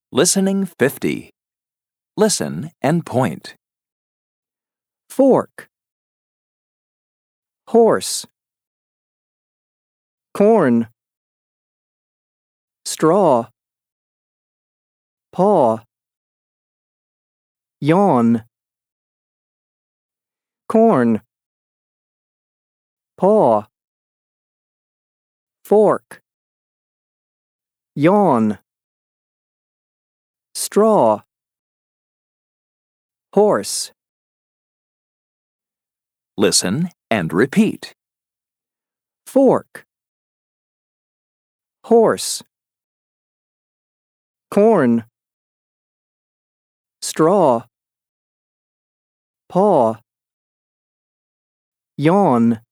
Listening 50. Listen and point. Fork, horse, corn, straw, paw, yawn, corn, paw, fork, yawn, straw, horse. Listen and repeat. Fork, horse, corn, straw, paw, yawn.